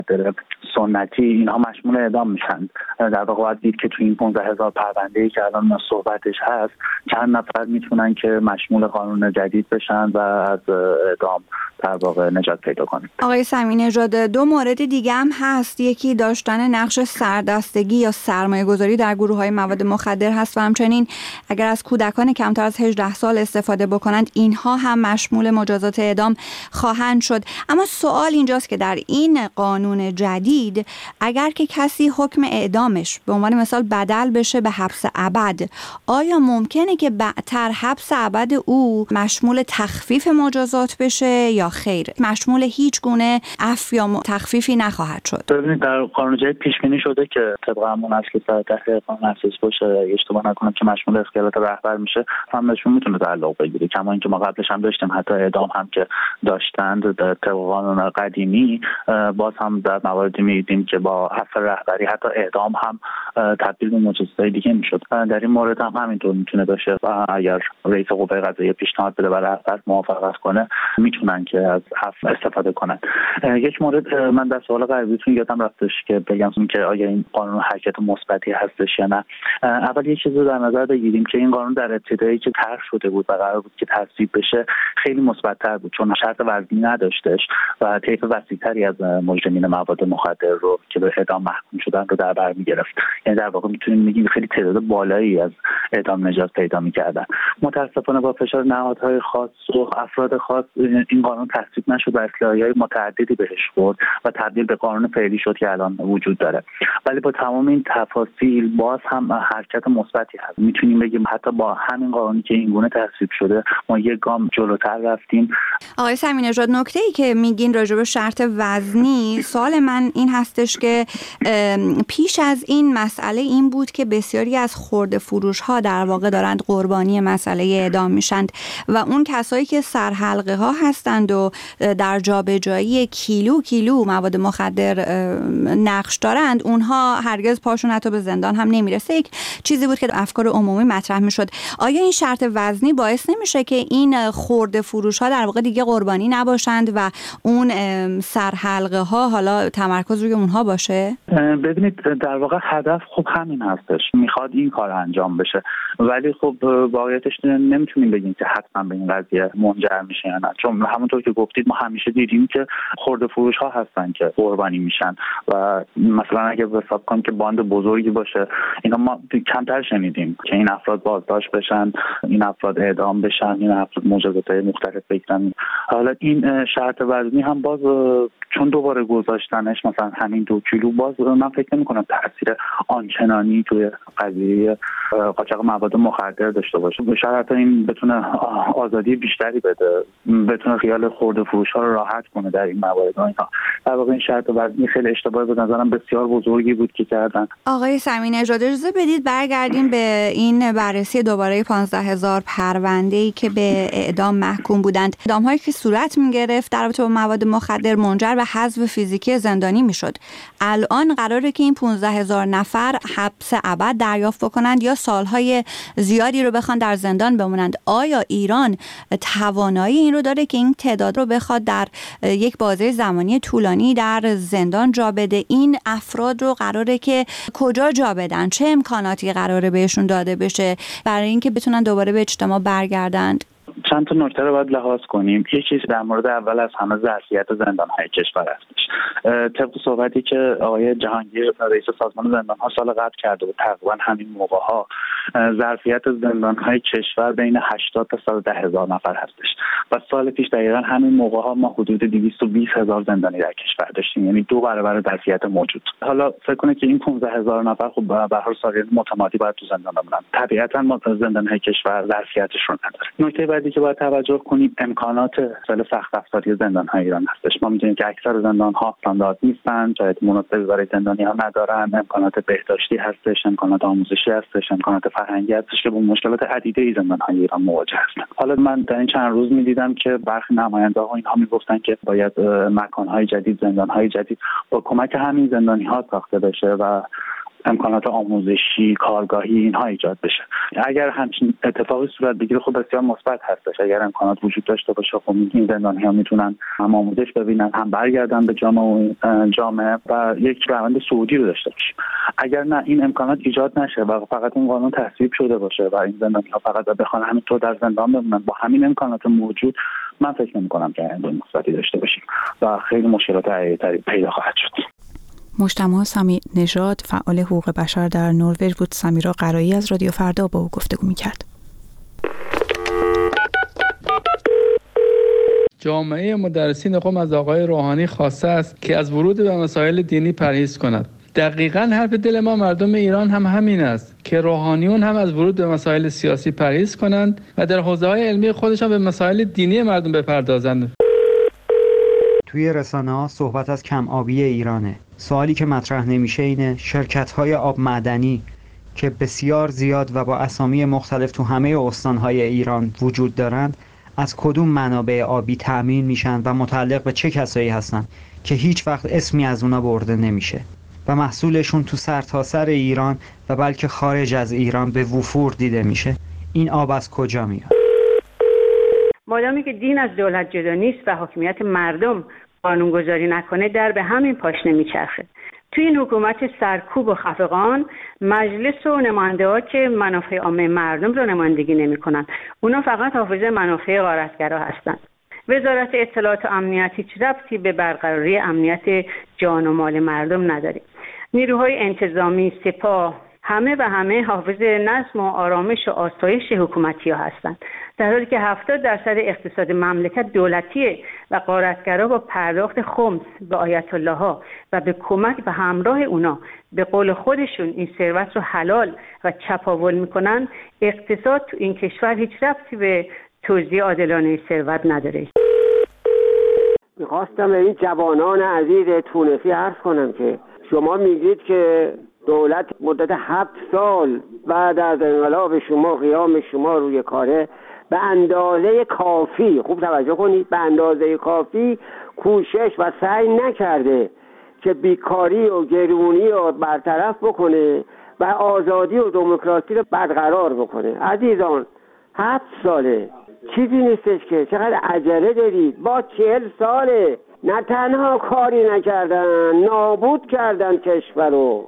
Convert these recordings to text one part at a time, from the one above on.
سنتی اینها مشمول اعدام میشن. در واقع باید دید که تو این 15,000 پرونده‌ای که الان صحبتش هست چند نفر میتونن که مشمول قانون جدید بشن و از اعدام در واقع نجات پیدا کنن. آقای سمیع نژاد، دو مورد دیگه هم هست. یکی داشتن نقش سردستگی یا سرمایه‌گذاری در گروه‌های مواد مخدر هست و همچنین اگر از کودکان کمتر از 18 سال استفاده بکنند اینها هم مشمول مجازات اعدام خواهند شد. اما سوال اینجاست که در این قانون جدید اگر که کسی حکم اعدامش به عنوان مثال بدل بشه به حبس ابد، آیا ممکنه که بعدتر حبس ابد او مشمول تخفیف مجازات بشه یا خیر مشمول هیچ گونه عفو یا تخفیفی نخواهد شد؟ ببینید در قانون جدید پیش بینی شده که طبق همون اصل که سر تحقیق قانون اساسی باشه، اشتباه نکنم که مشمول اختیارات رهبر میشه، همشون میتونه تعلق بگیره. کما اینکه ما قبلش هم داشتیم حتی اعدام هم که داشتند در طبق قانون قدیمی، باز هم در مواردی میدیدیم که با حبس رهبری حتی اعدام هم تبدیل به مجازات دیگه میشد. در این مورد هم همینطور میتونه باشه و اگر رئیس قوه قضاییه پیشنهاد بده و رهبر موافقت کنه میتونن که از عفو استفاده کنن. یک مورد من در سوال قبلیتون یادم رفتش که بگم که آیا این قانون حرکت مثبتی هستش یا نه. اول یه چیزی رو در نظر بگیریم که این قانون در ابتدایی که طرح شده بود و قرار بود که تصویب بشه خیلی مثبت‌تر بود، چون شرط وزنی نداشتش و طیف وسیع‌تری از مجرمین مواد مخدر رو که به اعدام محکوم شدن رو در بر می‌گرفت. یعنی در واقع میتونیم بگیم خیلی تعداد بالایی از اعدام نجات پیدا می‌کردن. متأسفانه با فشار نهادهای خاص و افراد خاص این قانون تصویب نشد و اصلاحی‌های متعددی بهش خورد و تبدیل به قانون فعلی شد که الان وجود داره. ولی با تمام این تفاصیل باز هم حرکت مثبتی هست. میتونیم بگیم حتی با همین قانونی که اینگونه تصویب شده ما یک گام جلوتر رفتیم. آقای سمیع نژاد، نکته‌ای که میگین راجع به شرط وزنی، سوال من این هستش که پیش از این مسئله این بود که بسیاری از خرده فروش‌ها در واقع دارند قربانی مسئله اعدام میشند و اون کسایی که سرحلقه ها هستند و در جابجایی کیلو مواد مخدر نقش دارند، اونها هرگز پاشون حتی به زندان هم نمیرسه. یک چیزی بود که افکار عمومی مطرح میشد. آیا این شرط وزنی باعث نمیشه که این خرده فروش ها در واقع دیگه قربانی نباشند و اون سرحلقه ها حالا تمرکز روی اونها باشه؟ ببینید در واقع هدف خب همین هستش، میخواد این کار انجام بشه، ولی خب واقعیتش نمیتونیم بگیم که حتما به این قضیه منجر میشه یا نه، چون همونطور که گفتید ما همیشه دیدیم که خرده فروش ها هستن که قربانی میشن و مثلا اگه حساب کنیم که باند بزرگی باشه اینا ما کمتر شنیدیم که این افراد بازداشت بشن، این افراد اعدام بشن، این افراد مجازات مختلف بگیرن. حالا این شرط وزنی هم باز چون دوباره گذاشتنش مثلا همین 2 کیلو، باز من فکر نمی‌کنم تاثیر آنچنانی توی قضیه قاچاق مواد مخدر داشته باشه. شاید این بتونه آزادی بیشتری بده، بتونه خیال خرده فروش‌ها رو راحت کنه در این موارد. اینا در واقع این شرط وزنی خیلی اشتباه به نظرم بسیار بزرگی بود که کردن. آقای سمیع نژاد، اجازه بدید برگردیم به این بررسی دوباره 15,000 پرونده‌ای که به اعدام محکوم بودند. اعدام‌هایی که صورت می‌گرفت در رابطه با مواد مخدر منجر به حذف فیزیکی زندانی می‌شد. الان قراره که این 15,000 نفر حبس ابد دریافت بکنند یا سالهای زیادی رو بخوان در زندان بمونند. آیا ایران توانایی این رو داره که این تعداد رو بخواد در یک بازه زمانی طولانی در زندان جا بده؟ این افراد رو قراره که کجا جا بدن؟ چه امکاناتی قراره بهشون داده بشه برای اینکه بتونن دوباره به اجتماع برگردند؟ چند تا نکته رو باید لحاظ کنیم. یک چیز در مورد اول از همه ظرفیت زندان‌های کشور هستش. طبق صحبتی که آقای جهانگیر رئیس سازمان زندان‌ها سال قبل کرده بود، تقریبا همین موقع‌ها ظرفیت زندان‌های کشور بین 80 تا 110 هزار نفر هستش و سال پیش دقیقاً همین موقع‌ها ما حدود 220 هزار زندانی در کشور داشتیم، یعنی 2 برابر ظرفیت موجود. حالا فکر کنید که این 15,000 نفر خب به هر حال متمادی باید تو زندان بمونن. طبیعتاً ما زندان‌های کشور ظرفیتشون نداره. نکته بعدی که باید توجه کنیم امکانات سخت افزاری زندان‌های ایران هستش. ما می‌دونیم که اکثر زندان‌ها استاندارد نیستن، شاید مناسبی برای زندانی‌ها ندارن، امکانات بهداشتی هستش، امکانات آموزشی هستش، امکانات فرهنگی هستش که با مشکلات عدیده زندان‌های ایران مواجه هستن. حالا من در این چند روز می‌دیدم که برخی نماینده‌ها اینها میگفتن که باید مکان‌های جدید، زندان‌های جدید با کمک همین زندانی‌ها ساخته بشه و امکانات آموزشی، کارگاهی اینها ایجاد بشه. اگر همچین اتفاقی صورت بگیره خب بسیار مثبت هستش. اگر امکانات وجود داشته باشه خب این زندانی‌ها میتونن هم آموزش ببینن، هم برگردن به جامعه و یک روند صعودی رو داشته باشیم. اگر نه این امکانات ایجاد نشه و فقط این قانون تصویب شده باشه و این زندانی‌ها فقط بخوان همینطور در زندان بمونن با همین امکانات موجود، من فکر نمی‌کنم که آینده مثبتی داشته باشیم و خیلی مشکلات عمیق‌تری پیدا خواهد شد. مجتمع سمیع نژاد فعال حقوق بشر در نروژ بود. سمیرا قرایی از رادیو فردا با او گفتگو می‌کرد. جامعه مدرسین قم از آقای روحانی خواسته است که از ورود به مسائل دینی پرهیز کند. دقیقاً حرف دل ما مردم ایران هم همین است که روحانیون هم از ورود به مسائل سیاسی پرهیز کنند و در حوزه‌های علمی خودشان به مسائل دینی مردم بپردازند. توی رسانه‌ها صحبت از کم آبی ایرانه. سوالی که مطرح نمیشه اینه شرکت‌های آب معدنی که بسیار زیاد و با اسامی مختلف تو همه استان‌های ایران وجود دارند از کدوم منابع آبی تأمین میشن و متعلق به چه کسایی هستن که هیچ وقت اسمی از اونا برده نمیشه و محصولشون تو سرتاسر ایران و بلکه خارج از ایران به وفور دیده میشه. این آب از کجا میاد؟ مادامی که دین از دولت جدا نیست و حاکمیت مردم قانونگذاری نکنه در به همین پاشنه میچرخه. توی این حکومت سرکوب و خفقان مجلس و نماینده‌ها که منافع عامه مردم رو نمایندگی نمی‌کنن، اونا فقط حافظ منافع غارتگرا هستن. وزارت اطلاعات و امنیت هیچ ربطی به برقراری امنیت جان و مال مردم نداره. نیروهای انتظامی، سپاه، همه حافظ نظم و آرامش و آسایش حکومتی‌ها هستند، در حالی که 70% اقتصاد مملکت دولتیه و غارتگرا با پرداخت خمس به آیت الله ها و به کمک و همراه اونا به قول خودشون این ثروت رو حلال و چپاول میکنن. اقتصاد تو این کشور هیچ ربطی به توزیع عادلانه ثروت نداره. میخواستم به این جوانان عزیز تونسی عرض کنم که شما میگید که دولت مدت 7 سال بعد از انقلاب شما، قیام شما روی کاره، به اندازه کافی، خوب توجه کنید، به اندازه کافی کوشش و سعی نکرده که بیکاری و گرونی رو برطرف بکنه و آزادی و دموکراسی رو برقرار بکنه. عزیزان 7 ساله چیزی نیستش که چقدر عجله دارید. با 40 ساله نه تنها کاری نکردن، نابود کردن کشور رو.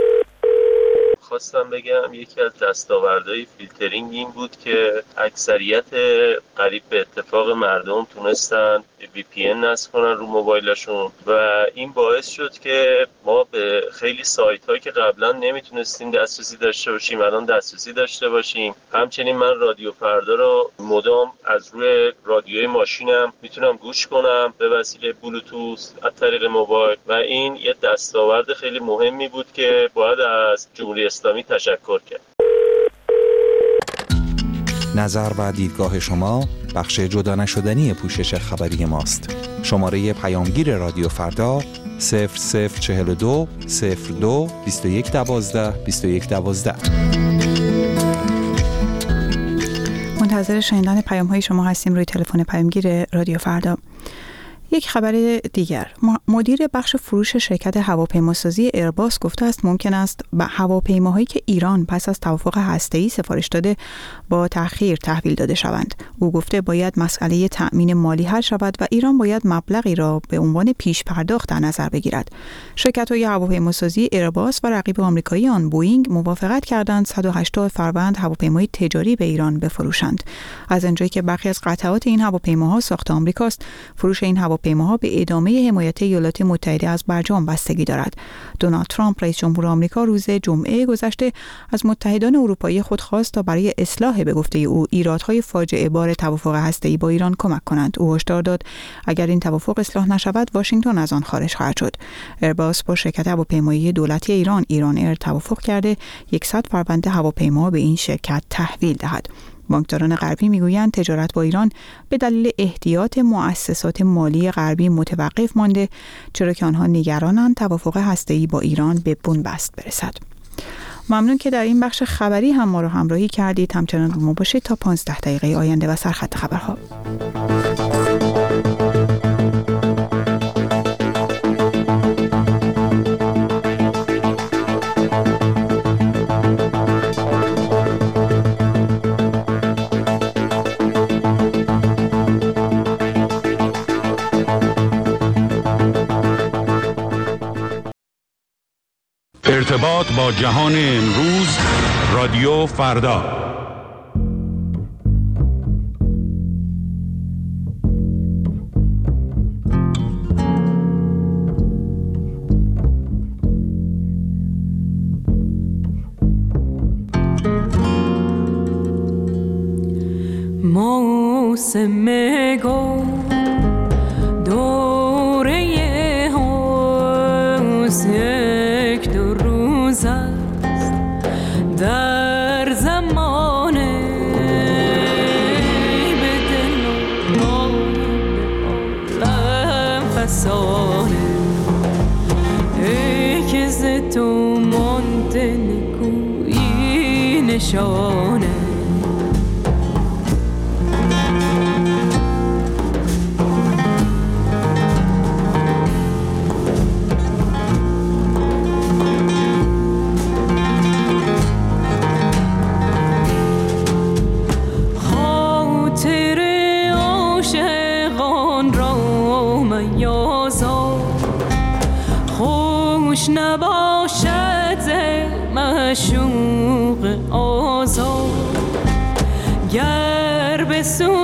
خواستم بگم یکی از دستاوردهای فیلترینگ این بود که اکثریت قریب به اتفاق مردم تونستن VPN نصب کنن رو موبایلشون و این باعث شد که ما به خیلی سایت هایی که قبلا نمیتونستیم دسترسی داشته باشیم الان دسترسی داشته باشیم. همچنین من رادیو فردا رو مدام از روی رادیوی ماشینم میتونم گوش کنم به وسیله بلوتوث از طریق موبایل و این یه دستاورد خیلی مهمی بود که باید از جمهوری اسلامی تشکر کرد. نظر و دیدگاه شما بخش جدا نشدنی پوشش خبری ماست. شماره پیامگیر رادیو فردا 0042 02 2112 2112. منتظر شنیدن پیام‌های شما هستیم روی تلفن پیامگیر رادیو فردا. یک خبر دیگر، مدیر بخش فروش شرکت هواپیماسازی ایرباس گفته است ممکن است به هواپیماهایی که ایران پس از توافق هسته‌ای سفارش داده با تأخیر تحویل داده شوند. او گفته باید مسئله تأمین مالی حل شود و ایران باید مبلغی را به عنوان پیش پرداخت در نظر بگیرد. شرکت‌های هواپیماسازی ایرباس و رقیب آمریکایی آن بوئینگ موافقت کردند 180 فروند هواپیمای تجاری به ایران بفروشند. از آنجایی که برخی از قطعات این هواپیماها ساخت آمریکاست، فروش این هواپیماها به ادامه حمایت ایالات متحده از برجام بستگی دارد. دونالد ترامپ رئیس جمهور آمریکا روز جمعه گذشته از متحدان اروپایی خود خواست تا برای اصلاح به گفته او ایرادهای فاجعه بار توافق هسته‌ای با ایران کمک کنند. او هشدار داد اگر این توافق اصلاح نشود واشنگتن از آن خارج خواهد شد. ایرباس با شرکت هواپیمایی دولتی ایران ایر توافق کرده 100 پرونده هواپیما به این شرکت تحویل دهد. بانکداران غربی میگویند تجارت با ایران به دلیل احتیاط مؤسسات مالی غربی متوقف مانده، چرا که آنها نگرانند توافق هسته‌ای با ایران به بنبست برسد. ممنون که در این بخش خبری هم ما را همراهی کردید. همچنان با ما باشید تا 15 دقیقه آینده و سرخط خبرها. ارتباط با جهان امروز، رادیو فردا. موسم گل دوره هاست، یک دو روز است در زمانه، به دل و عالم فسانه، ای که ز تو مانده نکویی نشانه. خوش نباشد ز معشوق آزاد، گر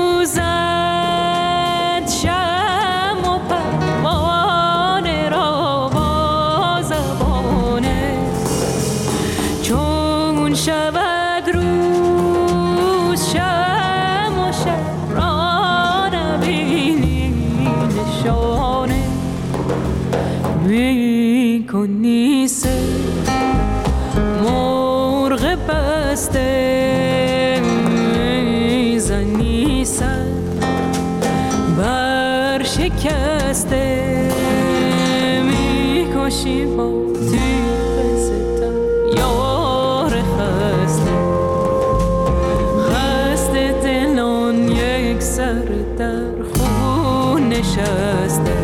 بسوزد شمع و پروانه را با زبانه، چون شود روز شمع و شب را نبینی نشانه. می‌کنی سر مرغ بسته، می‌زنی سر بر شکسته، می‌کشی با تیغ ستم یار خسته، خسته دلان یک سر در خون نشسته.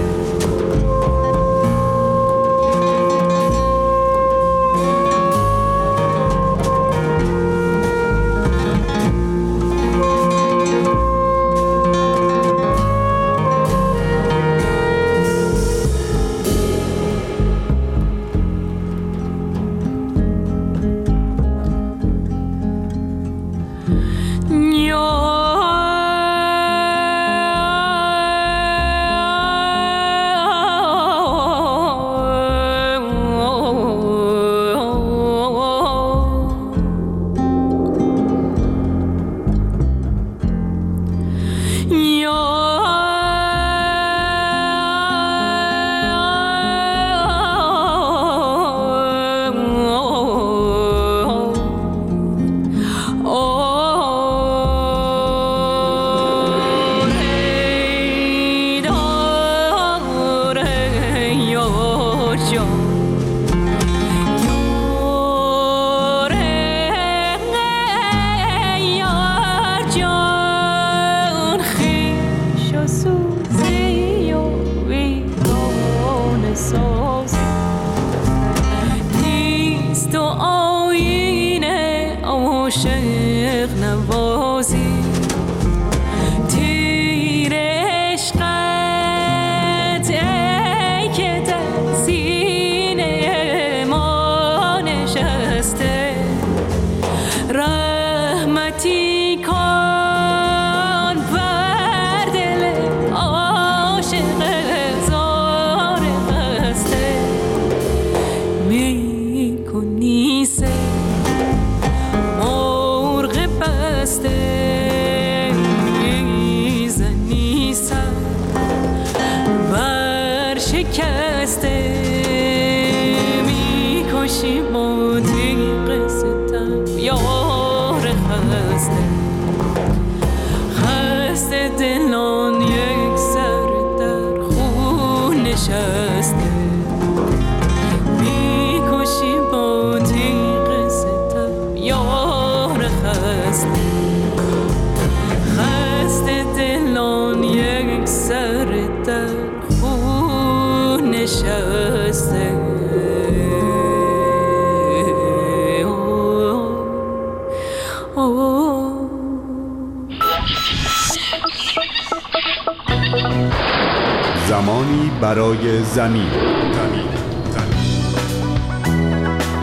زمانی برای زمین.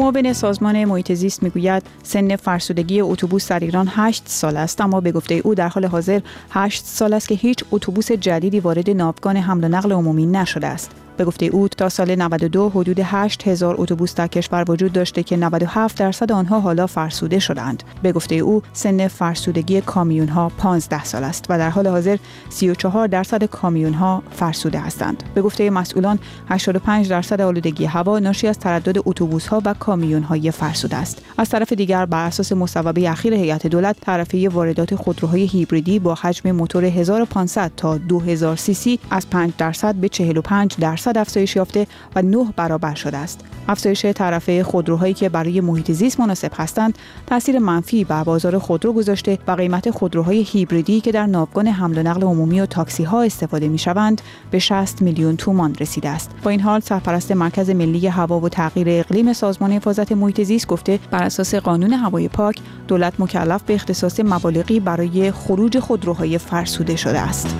معاون سازمان محیط زیست میگوید سن فرسودگی اتوبوس در ایران 8 سال است، اما به گفته او در حال حاضر 8 سال است که هیچ اتوبوس جدیدی وارد ناوگان حمل و نقل عمومی نشده است. به گفته او تا سال 92 حدود 8000 اتوبوس در کشور وجود داشته که 97% آنها حالا فرسوده شدند. به گفته او سن فرسودگی کامیون‌ها 15 سال است و در حال حاضر 34% کامیون‌ها فرسوده هستند. به گفته مسئولان 85% آلودگی هوا ناشی از تردد اتوبوس‌ها و کامیون‌های فرسوده است. از طرف دیگر بر اساس مصوبه اخیر هیئت دولت تعرفه واردات خودروهای هیبریدی با حجم موتور 1500 تا 2000 سی سی از 5% به 45% افزایش یافته و 9 برابر شده است. افزایش تعرفه خودروهایی که برای محیط زیست مناسب هستند تاثیر منفی بر بازار خودرو گذاشته و قیمت خودروهای هیبریدی که در ناوگان حمل و نقل عمومی و تاکسی ها استفاده می‌شوند به 60 میلیون تومان رسیده است. با این حال سرپرست مرکز ملی هوا و تغییر اقلیم سازمان حفاظت محیط زیست گفته بر اساس قانون هوای پاک دولت مکلف به اختصاص مبالغی برای خروج خودروهای فرسوده شده است.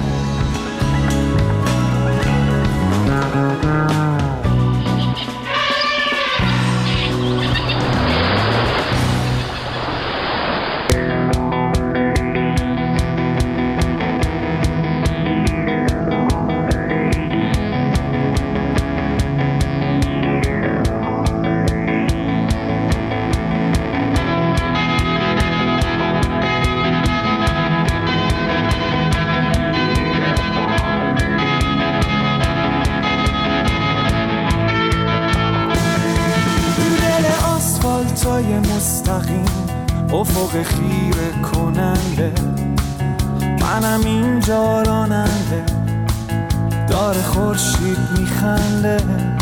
مستقیم افق خیره کننده، منم اینجا راننده، داره خورشید میخنده،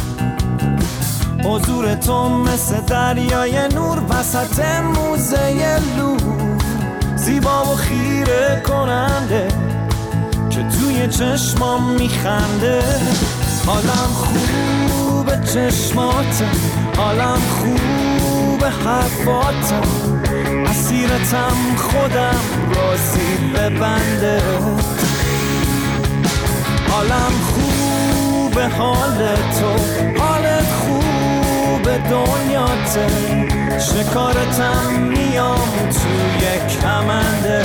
حضور تو مثل دریای نور وسط موزه لور، زیبا و خیره کننده که توی چشمام میخنده. حالم خوبه چشماته، حالم خوبه حرفاتم، اسیرتم خودم راضی ببنده. حالم خوبه حال تو، حالت خوبه دنیاته، شکارتم میام توی کمنده.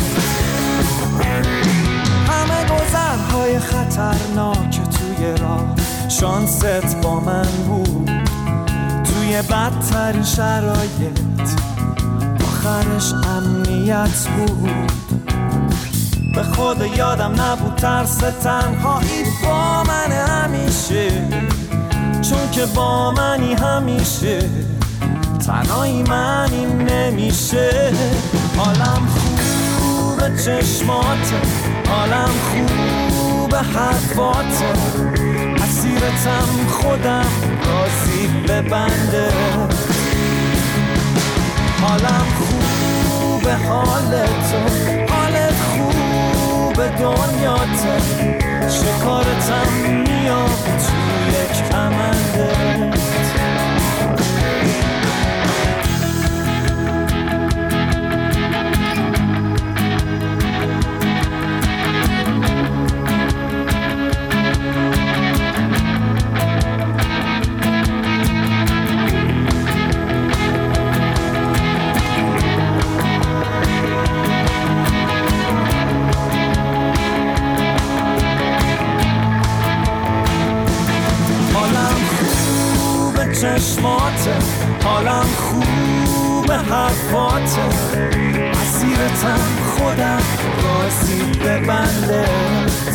همه گذرهای خطرناک توی راه شانست با من بود، توی بدترین شرایط آخرش امنیت بود. به خود یادم نبود ترس تنهایی با من همیشه، چون که با منی همیشه تنهایی منی نمیشه. حالم خوبه چشماته، حالم خوبه حرفاته، اسیرتم خودم راضی ببنده. حالم خوبه حال تو، حالت خوبه دنیاته، شکارتم میام توی کمنده. چشماته، حالم خوبه حرفاته، اسیرتم خودم راضی ببندت.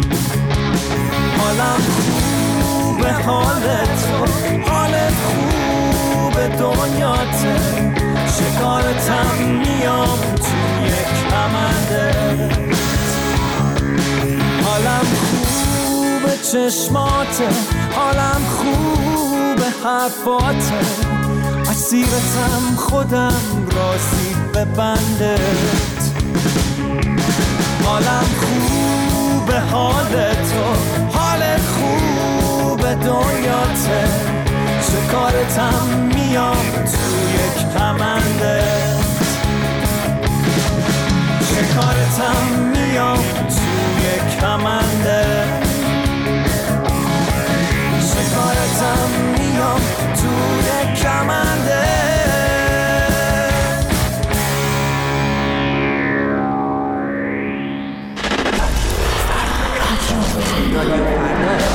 حالم خوبه حالت تو، حالت خوبه دنیاته، شکارتم میام توی کمندت. حالم خوبه چشماته، حالم خوبه حرفاته، اسیرتم خودم راضی ببندت. حالم خوبه حالت تو، حالت خوبه دنیاته، شکارتم میام توی کمندت. شکارتم میام توی کمندت، شکارتم میام توی کمندت. رادیو فردا.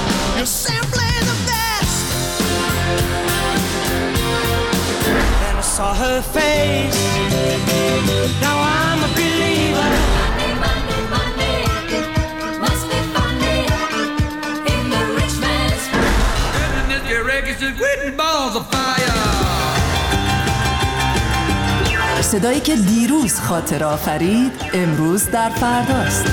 Saw her face. Now I'm a believer. Monday, Monday, must be funny in the rich man's world. And this reggae is written balls of fire. صدایی که دیروز خاطر آفرید امروز در فرداست.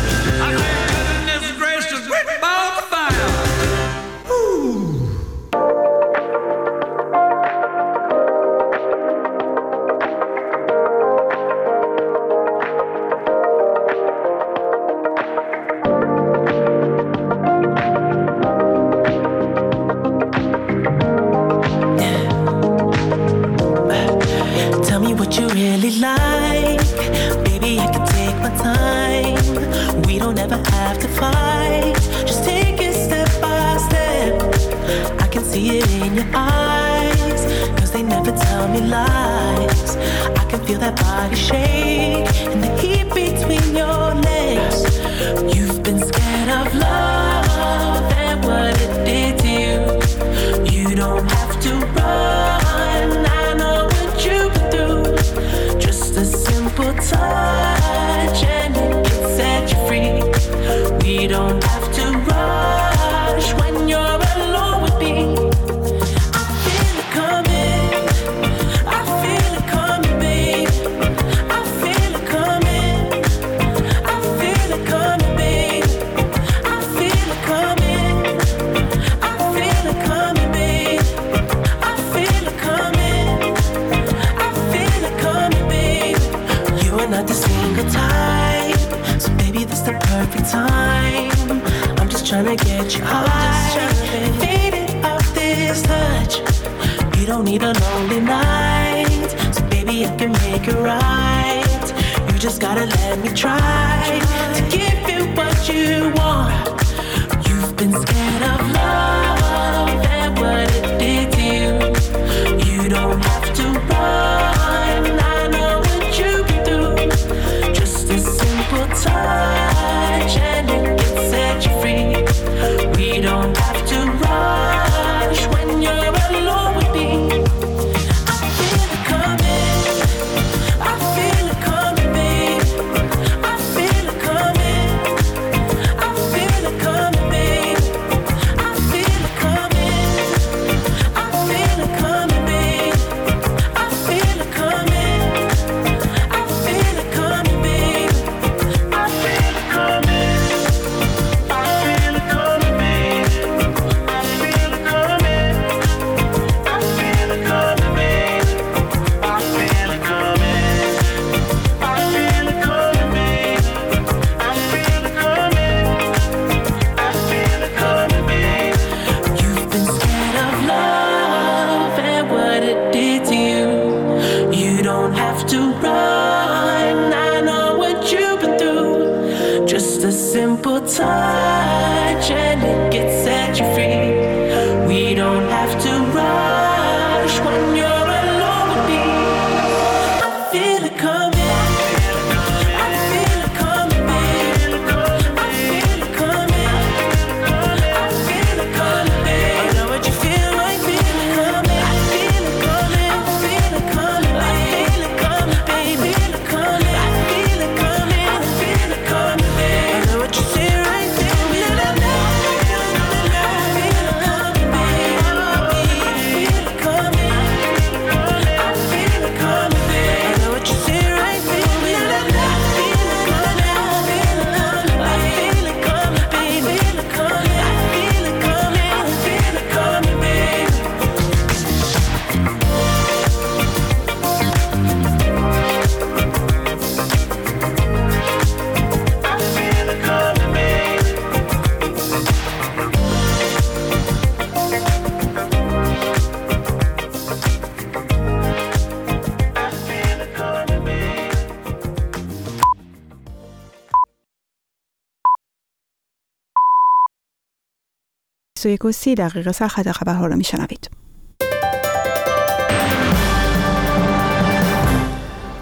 و 30 دقیقه سرخط خبرها را میشنوید.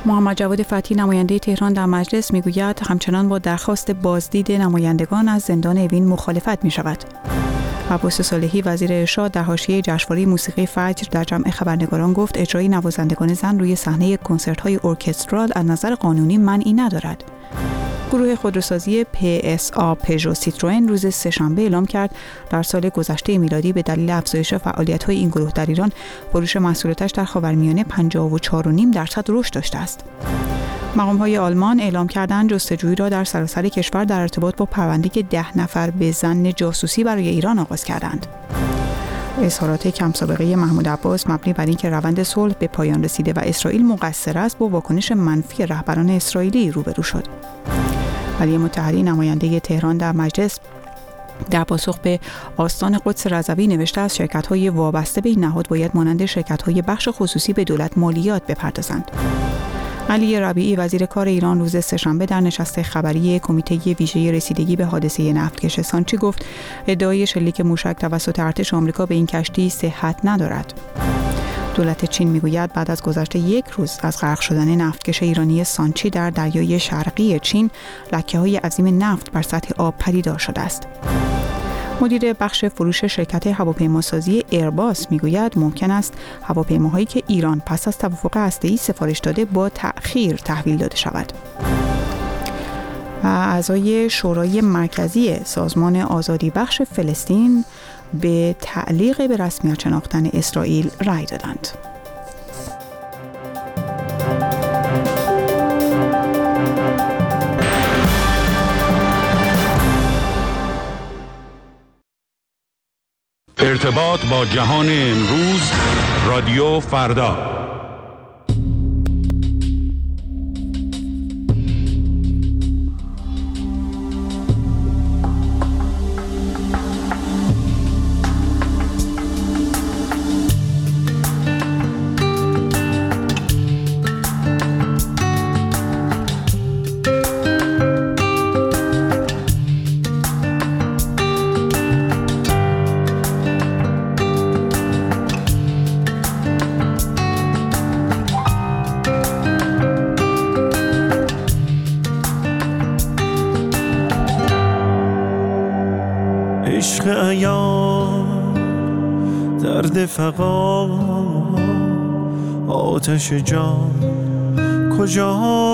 محمد جواد فتحی نماینده تهران در مجلس میگوید همچنان با درخواست بازدید نمایندگان از زندان اوین مخالفت می شود. عباس صالحی وزیر ارشاد در حاشیه جشنواره موسیقی فجر در جمع خبرنگاران گفت اجرای نوازندگان زن روی صحنه کنسرت‌های ارکسترال از نظر قانونی مانعی ندارد. گروه خودروسازی PSA پژو سیتروئن روز سه‌شنبه اعلام کرد در سال گذشته میلادی به دلیل افزایش فعالیت‌های این گروه در ایران فروش محصولاتش در خاورمیانه 54.5% رشد داشته است. مقام‌های آلمان اعلام کردند جستجویی را در سراسر کشور در ارتباط با پرونده 10 نفر به ظن جاسوسی برای ایران آغاز کردند. اظهارات کم سابقه محمود عباس مبنی بر اینکه روند صلح به پایان رسیده و اسرائیل مقصر است با واکنش منفی رهبران اسرائیلی روبرو شد. علی مطهری نماینده تهران در مجلس در پاسخ به آستان قدس رضوی نوشته است شرکت‌های وابسته به این نهاد باید مانند شرکت‌های بخش خصوصی به دولت مالیات بپردازند. علی ربیعی وزیر کار ایران روز سه‌شنبه در نشست خبری کمیته ویژه رسیدگی به حادثه نفتکش سانچی گفت ادعای شلیک موشک توسط ارتش آمریکا به این کشتی صحت ندارد. دولت چین میگوید بعد از گذشت 1 روز از غرق شدن نفتکش ایرانی سانچی در دریای شرقی چین لکه‌های عظیم نفت بر سطح آب پدیدار شده است. مدیر بخش فروش شرکت هواپیماسازی ایرباس میگوید ممکن است هواپیماهایی که ایران پس از توافق هسته‌ای سفارش داده با تأخیر تحویل داده شود. و اعضای شورای مرکزی سازمان آزادی بخش فلسطین به تعلیق به رسمیت شناختن اسرائیل رأی دادند. ارتباط با جهان امروز رادیو فردا. عشق عیان درد فقا آتش جان کجا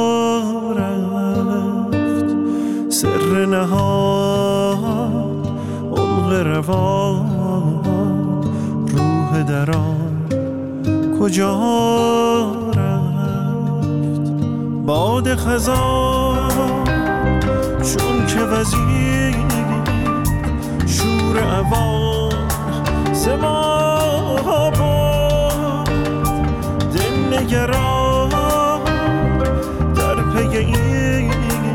رفت سر نهان عمق روان روح دران کجا رفت باد خزان چون که وزیر شور عوام سما بود دل نگران در پی این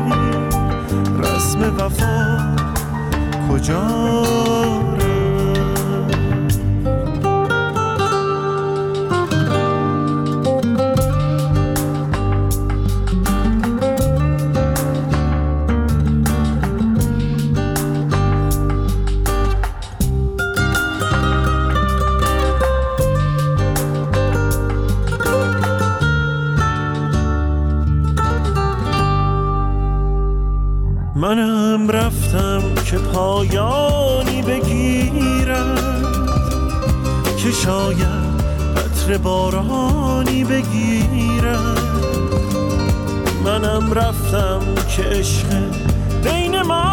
رسم وفا کجا منم رفتم که پایانی بگیرد که شاید عطر بارانی بگیرد منم رفتم که عشق بین ما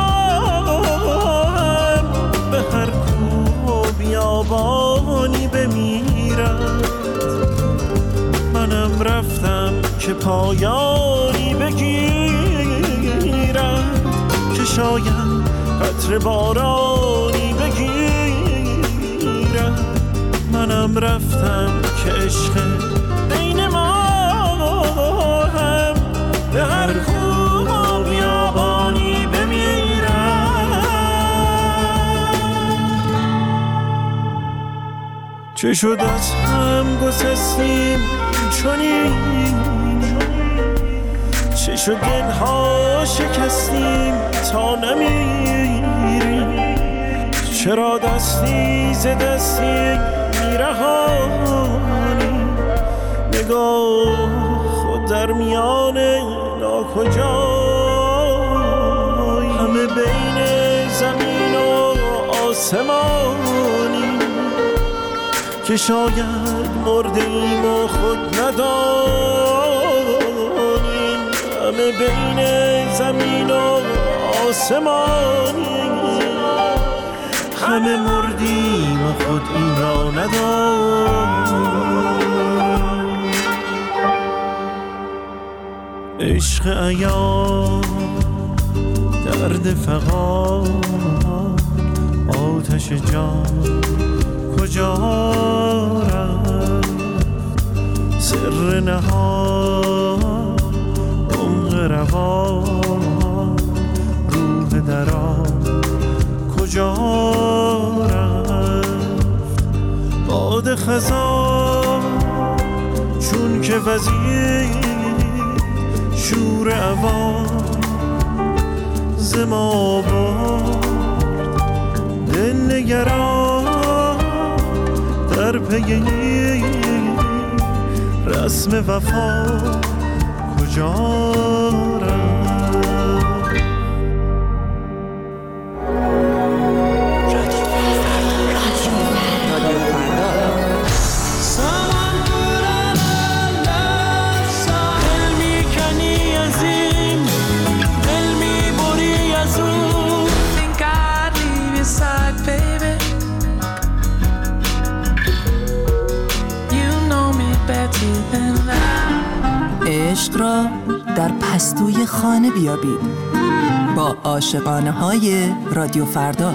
هم به هر کو بیابانی بمیرد منم رفتم که پایانی بگیرد که شاید قطر بارانی بگیرد منم رفتم که عشق بین ما هم به هر خوب و بیابانی بمیرد چه شد از هم گسستیم چنین چه شد دلها شکستیم تا نمیریم چرا دستی ز دستی میرهانی نگاه خود در میان ناکجای، همه بین زمین و آسمانی که شاید مرده ایم و خود ندانیم، همه بین زمین و آسمانی همه مردیم و خود این را ندانیم. عشق عیان، درد فغان، آتش جان کجا رفت؟ سر نهان، عمق روان، روح دران کجا رفت؟ باد خزان چون که وزیر شور عوام ز ما برد، دل نگران در پی رسم وفا کجا رفت؟ عشق را در پستوی خانه بیابید با عاشقانه های رادیو فردا.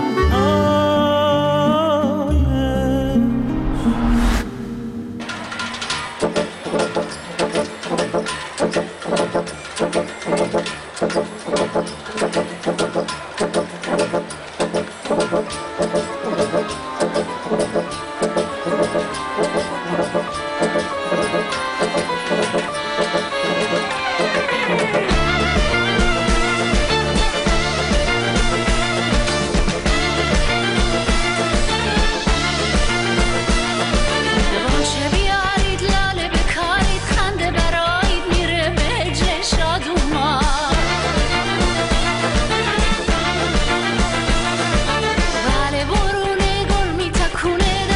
بله برونه گل میتکونه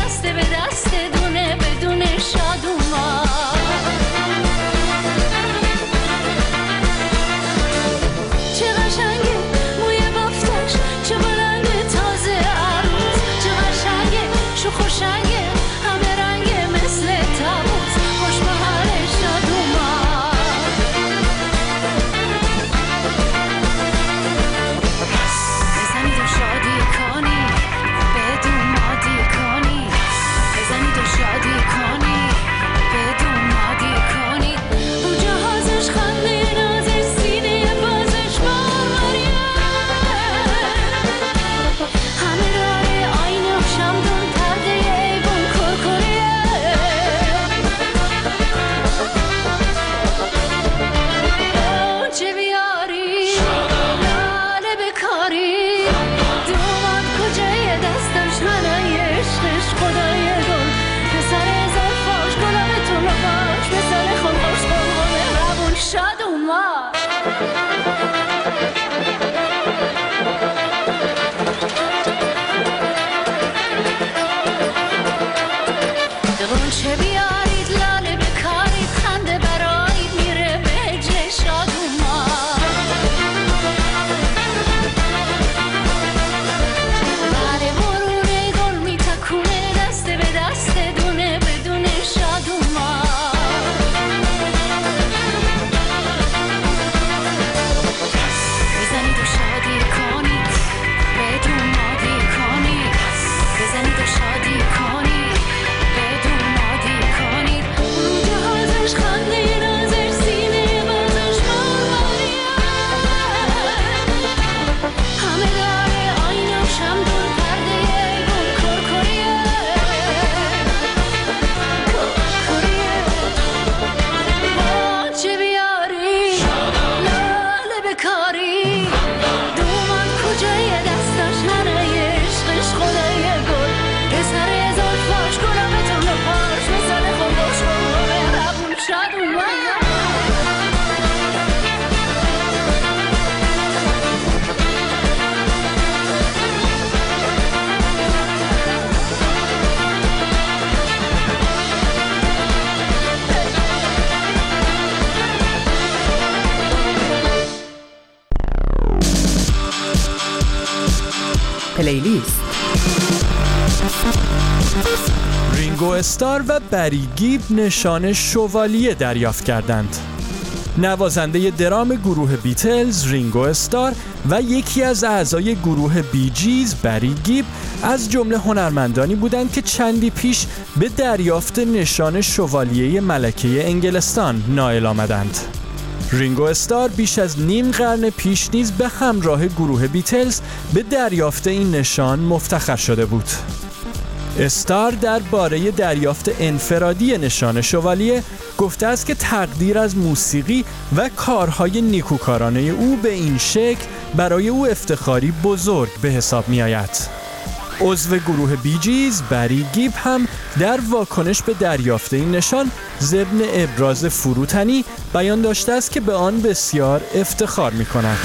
رینگو استار و بری گیب نشان شوالیه دریافت کردند. نوازنده درام گروه بیتلز رینگو استار و یکی از اعضای گروه بی جیز بری گیب از جمله هنرمندانی بودند که چندی پیش به دریافت نشان شوالیه ملکه انگلستان نائل آمدند. رینگو استار بیش از نیم قرن پیش نیز به همراه گروه بیتلز به دریافت این نشان مفتخر شده بود. استار درباره دریافت انفرادی نشان شوالیه گفته است که تقدیر از موسیقی و کارهای نیکوکارانه او به این شکل برای او افتخاری بزرگ به حساب می آید. عضو گروه بی جیز بری گیب هم در واکنش به دریافت این نشان ضمن ابراز فروتنی بیان داشته است که به آن بسیار افتخار می کند.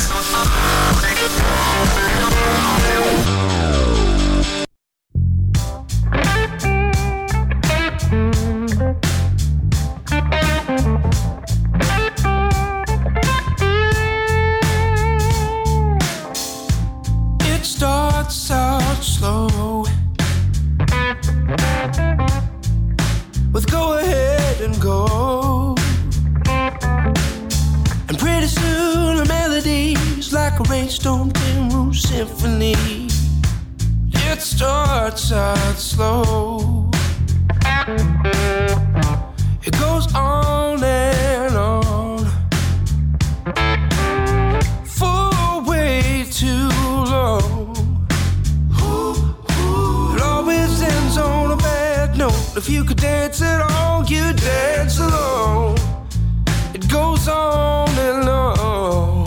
If you could dance it all, you dance alone. It goes on and on.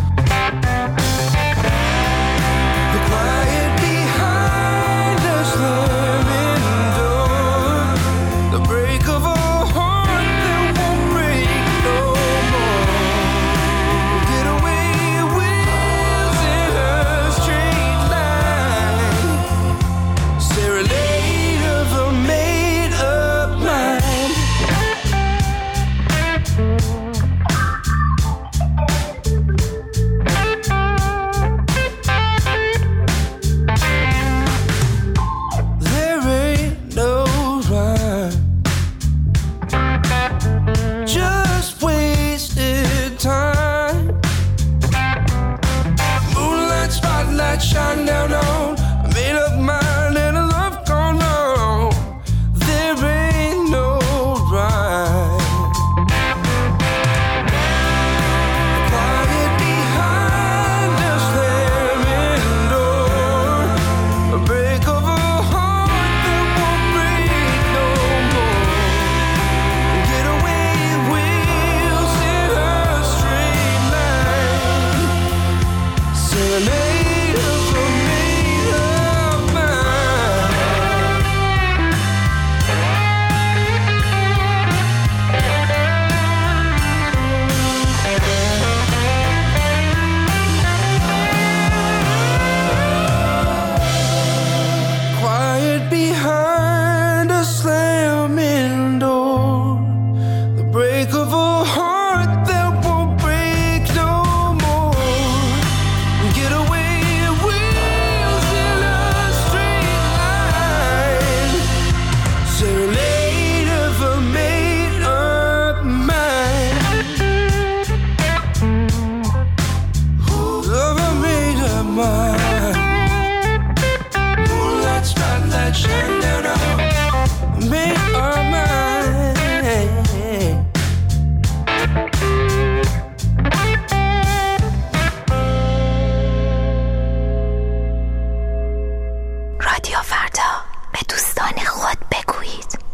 The quiet behind the slamming door, the break of a heart that won't break no more. Getaway wheels in a straight line, serenade of a made-up mind. There ain't no rhyme, just wasted time. Moonlight, spotlight, shine down on a made-up mind and a love gone wrong. There ain't no rhyme. Quiet behind the slamming door, a break of a heart that won't break no more. Getaway wheels in a straight line, serenade of a made-up mind. Quiet behind a slamming door, the break of a heart that won't break no more. Getaway wheels in a straight line, serenade of a made-up mind. Of a made-up mind. Moonlight, spotlight, shine down on made-up mind. رادیو فردا، به دوستان خود بگویید.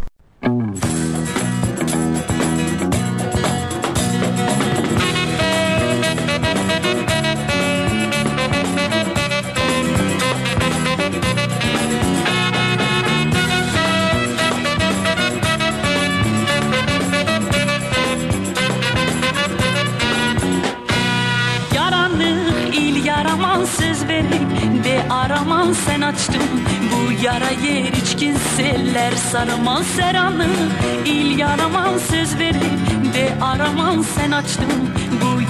Yaranık il yaraman söz verip de araman sen açtın. Bu yarayı içkin seller sarman seranık il yaraman söz verip de araman sen açtın. Bu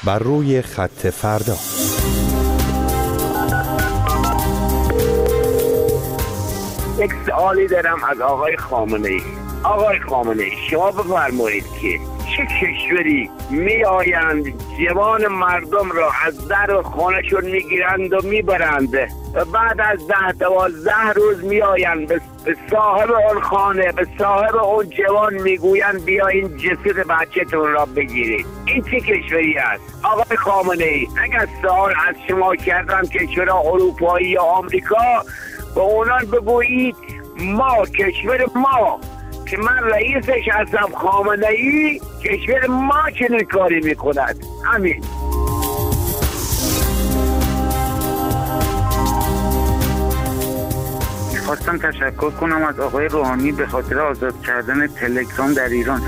بر روی خط فردا. یک سوالی دارم از آقای خامنه‌ای. آقای خامنه‌ای شما بفرمایید که چه کشوری می آیند جوان مردم را از در خانهشون میگیرند و میبرند و بعد از 10-12 روز می آیند به صاحب اون خانه، به صاحب اون جوان میگویند بیا این جسد بچه‌تون را بگیرید. این چه کشوری است؟ آقای خامنه‌ای اگر سوال از شما کردم کشور اروپایی یا آمریکا، به اونان بگویید ما کشور ما که من رئیسش هستم خامنه‌ای، کشور ما چنین کاری میکند. همین. خواستم تشکر کنم از آقای روحانی به خاطر آزاد کردن تلگرام در ایران.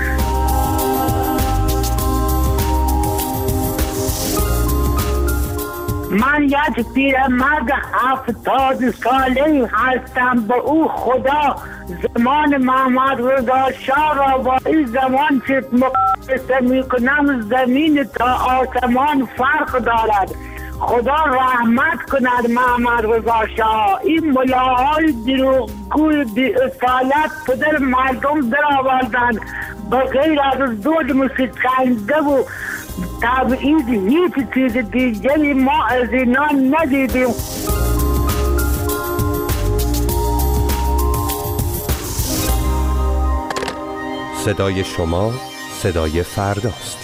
من یک پیرمرد 70 ساله هستم. به او خدا زمان محمد رضا شاه را با این زمان که مقایسه میکنم زمین تا آسمان فرق دارد. خدا رحمت کند محمد رضا شاه. این ملاهای دروغگوی بی اصالت پدر مردم در آوردن به غیر از دود موسیقنده و تبعید هیچ چیز دیگری ما از اینا ندیدیم. صدای شما صدای فرداست.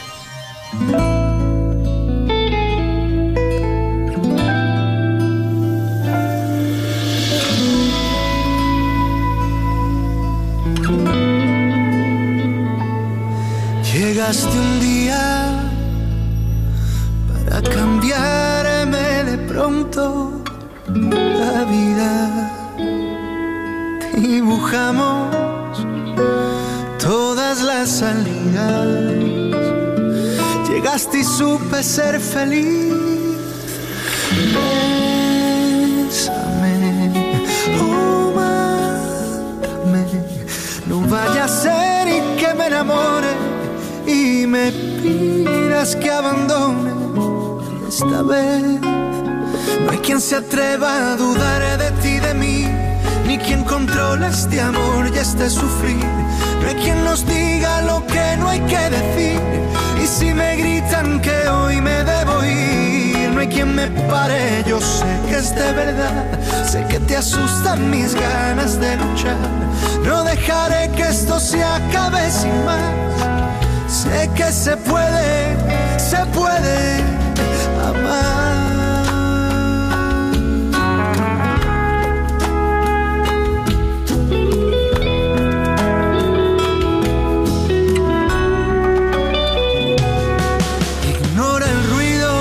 Llegaste un día para cambiarme de pronto la vida. Dibujamos todas las salidas. Llegaste y supe ser feliz. Bésame, oh mátame. No vaya a ser y que me enamore y me pidas que abandone. Esta vez no hay quien se atreva a dudar de ti, de mí, ni quien controle este amor y este sufrir. No hay quien nos diga lo que no hay que decir. Y si me gritan que hoy me debo ir, no hay quien me pare, yo sé que es de verdad. Sé que te asustan mis ganas de luchar. No dejaré que esto se acabe sin más. Sé que se puede amar. Ignora el ruido,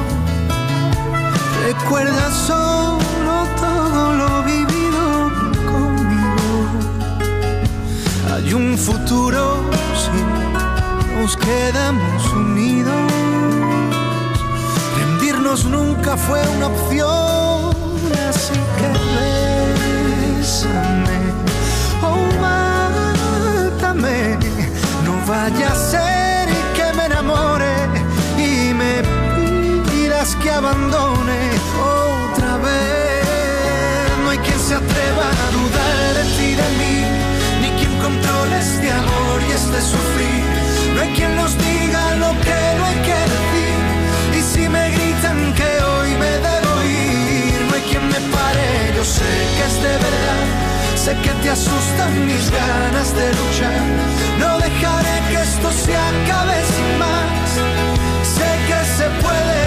recuerda solo todo lo vivido conmigo. Hay un futuro, sí, nos quedamos unidos. Rendirnos nunca fue una opción, así que bésame, oh mátame. No vaya a ser y que me enamore y me pidas que abandone otra vez. No hay quien se atreva a dudar de ti, de mí, ni quien controle este amor y este sufrir. No hay quien nos diga lo que no hay que decir. Y si me gritan que hoy me debo ir, no hay quien me pare, yo sé que es de verdad. Sé que te asustan mis ganas de luchar. No dejaré que esto se acabe sin más. Sé que se puede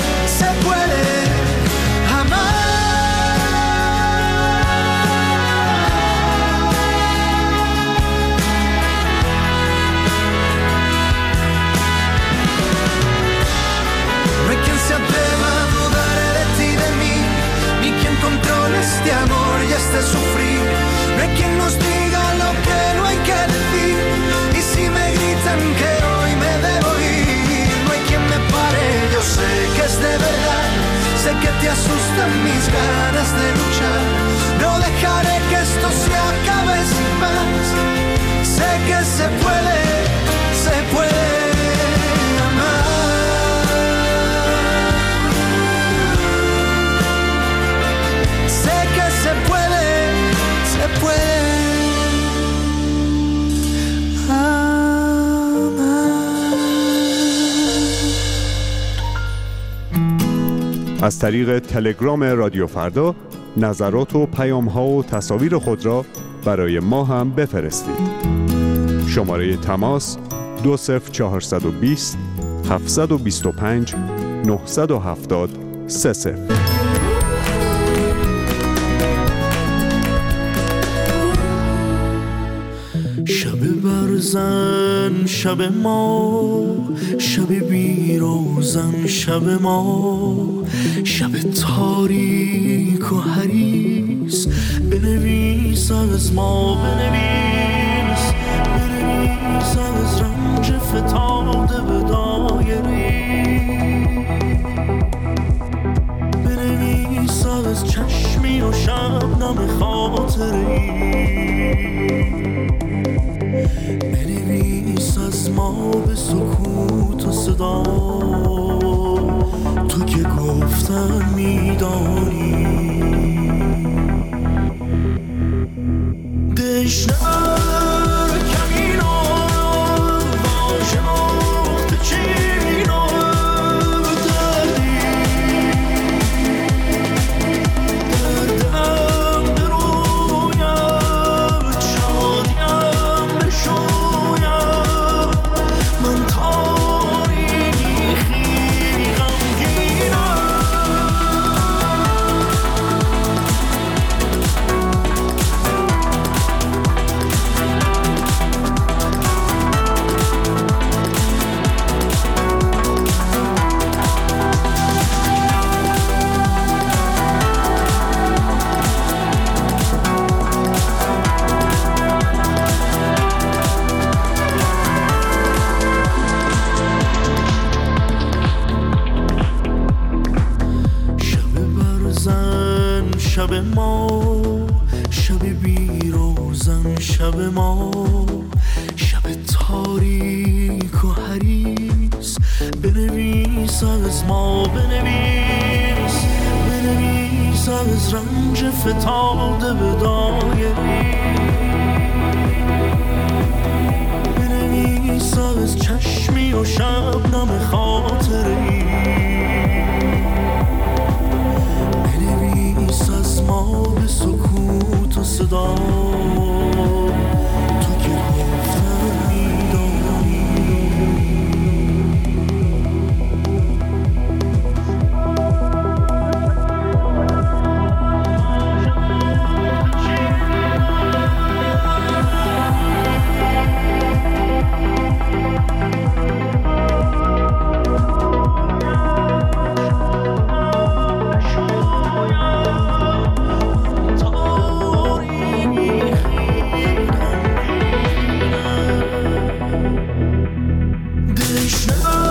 amar. Se atreva a dudar de ti, de mí, ni quien controle este amor y este sufrir. No hay quien nos diga lo que no hay que decir. Y si me gritan que hoy me debo ir, no hay quien me pare, yo sé que es de verdad. Sé que te asustan mis ganas de luchar. No dejaré que esto se acabe sin más. Sé que se puede amar. از طریق تلگرام رادیو فردا نظرات و پیام‌ها و تصاویر خود را برای ما هم بفرستید. شماره تماس 20420 725 970 30. شب برزن شب ما، شب بیروزن شب ما، شب تاریک و حریص، بنویس از ما، بنویس از رنج فتاده به دایری، بنویس از چشمی و شبنم خاطری، بنویس از ما به سکوت و صدا، تو که گفتن میدانی دشنه شب ما، شب بیروزن شب ما، شب تاریک و حریص، بنویس از ما، بنویس از رنج فتاده به دایری، بنویس از چشمی و شبنم خاطری، از ما به سکوت و صدا، تو که گفتن میدانی Krishna